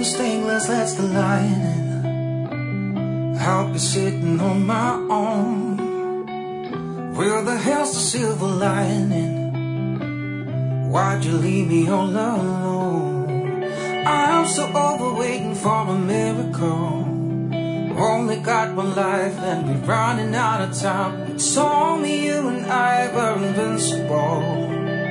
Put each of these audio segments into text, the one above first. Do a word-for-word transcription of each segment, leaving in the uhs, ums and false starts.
the stained glass, that's the lining. I'll be sitting on my own. Where the hell's the silver lining? Why'd you leave me all alone? I'm so over waiting for a miracle. Only got one life and we're running out of time. You told me you and I were invincible.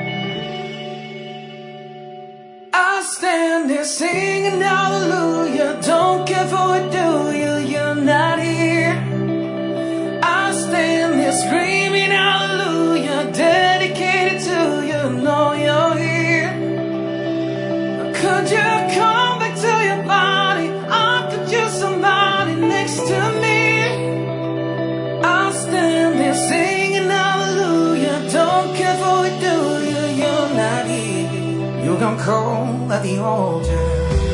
I stand here singing hallelujah. Don't care for it, do you? You're not here. I stand here screaming hallelujah, dedicated to you. Know you're here. Could you come back to your body? I could use somebody next to me. I stand here singing hallelujah. Don't care for it, do you? You're not here. You're gone cold at the altar.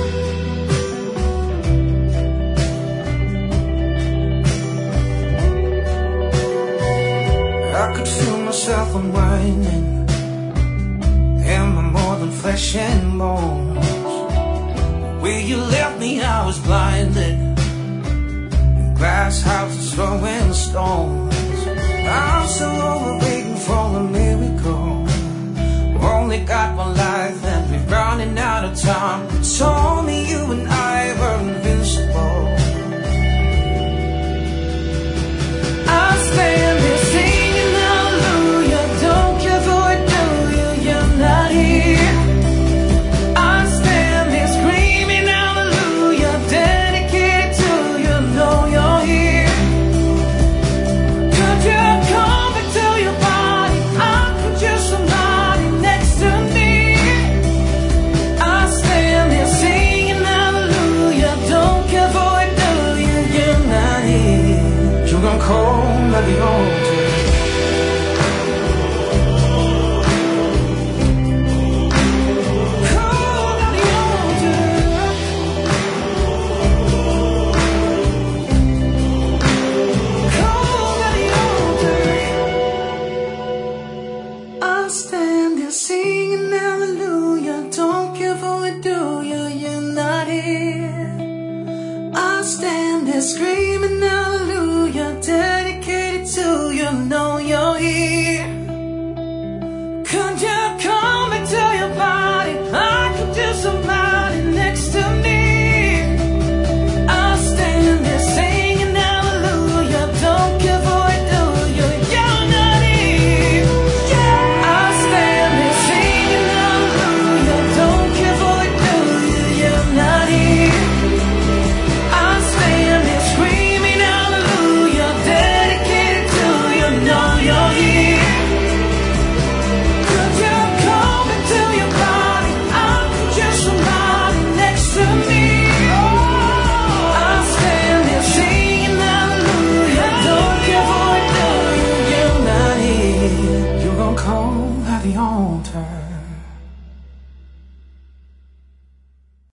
I could feel myself unwinding, and my more than flesh and bones. Where you left me, I was blinded in glass houses throwing stones. I'm so over waiting for a miracle. Only got one life and we're running out of time. You told me you and I were invincible. I stand here singing hallelujah. Don't care for it, do you? You're not here. I stand here screaming hallelujah, dedicated to you. Know you're here. Could you come back to your body? I could use somebody next to me. I stand here singing hallelujah. Don't care for it, do you? You're not here. You're gone cold at the altar.